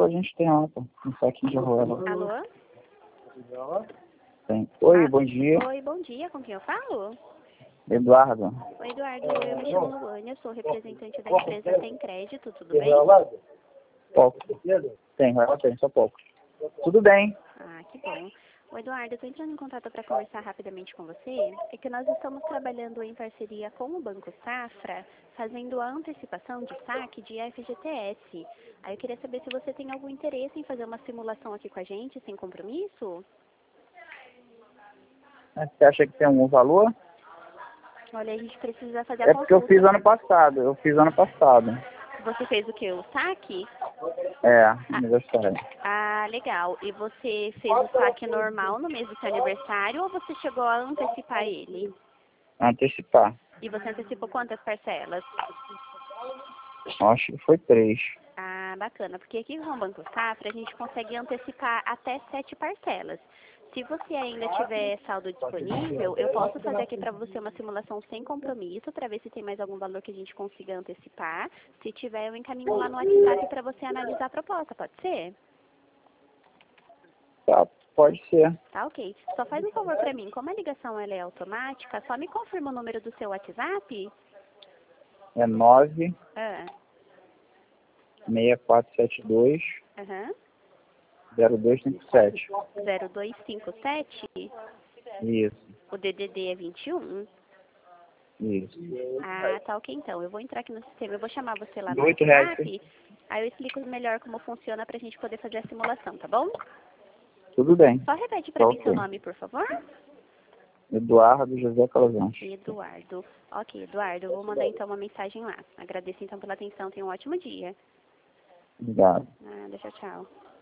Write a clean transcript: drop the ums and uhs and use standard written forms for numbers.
a gente tem lá, pô. Um saquinho de arroz. Alô? Tem. Oi, bom dia. Oi, bom dia. Com quem eu falo? Eduardo. Oi, Eduardo. Eu me chamo Luânia, sou representante da empresa Tem Crédito, tudo bem? Pouco. Tem, só pouco. Tudo bem. Ah, que bom. Ô, Eduardo, eu estou entrando em contato para conversar rapidamente com você. É que nós estamos trabalhando em parceria com o Banco Safra, fazendo a antecipação de saque de FGTS. Aí eu queria saber se você tem algum interesse em fazer uma simulação aqui com a gente, sem compromisso? Você acha que tem algum valor? Olha, a gente precisa fazer a É porque eu fiz ano passado. Você fez o quê? O saque? É, aniversário. Ah, legal. E você fez o saque normal no mês do seu aniversário ou você chegou a antecipar ele? Antecipar. E você antecipou quantas parcelas? Acho que foi 3. Ah, bacana. Porque aqui com o Banco Safra a gente consegue antecipar até 7 parcelas. Se você ainda tiver saldo disponível, eu posso fazer aqui para você uma simulação sem compromisso para ver se tem mais algum valor que a gente consiga antecipar. Se tiver, eu encaminho lá no WhatsApp para você analisar a proposta, pode ser? Tá, pode ser. Tá, ok. Só faz um favor para mim, como a ligação ela é automática, só me confirma o número do seu WhatsApp. É 9 Ah, 6472 aham. 0257. 0257, Isso, o DDD é 21. isso. Ah, tá ok então. Eu vou entrar aqui no sistema, eu vou chamar você lá no R$ 8,00. WhatsApp, aí eu explico melhor como funciona pra gente poder fazer a simulação, tá bom? Tudo bem. Só repete pra Tá mim seu ok. nome, por favor. Eduardo José Calazans. Eduardo. Ok, Eduardo, eu vou mandar então uma mensagem lá. Agradeço então pela atenção, tenha um ótimo dia. Obrigado. Nada, tchau, tchau.